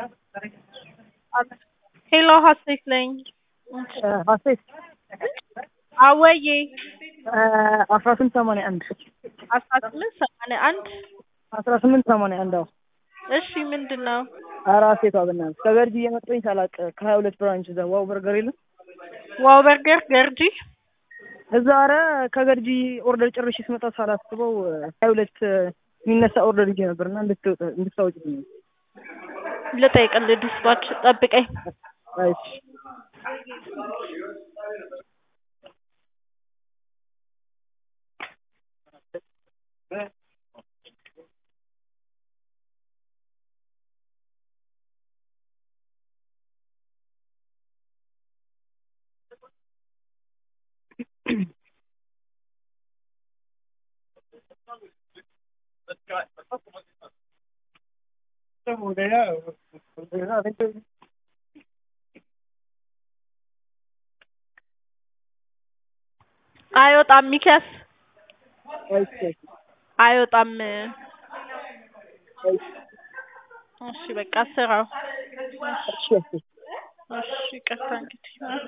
ሄሎ ሀሴት ነኝ። ሀሴት አወዬ 1881 1881 1881 አዎ። እሺ ምንድን ነው? ኧረ ሀሴቷ በእናትሽ ከገርጂ እየመጣሁኝ ሳላቅ ከ22 ብራንች እዛ ዋው በርገር የለም ዋው በርገር ገርጂ እዛ። ኧረ ከገርጂ ኦርደር ጨርሼ ስመጣ ሳላስበው 22 የሚነሳ ኦርደር ይዤ ነበርና እንድታወጪልኝ ነው። ልጠይቅልህ ዲስፓች ጠብቀኝ። እሺ አይወጣም ሚኪያስ አይወጣም። እሺ በቃ ስራው። እሺ ይቅርታ እንግዲህ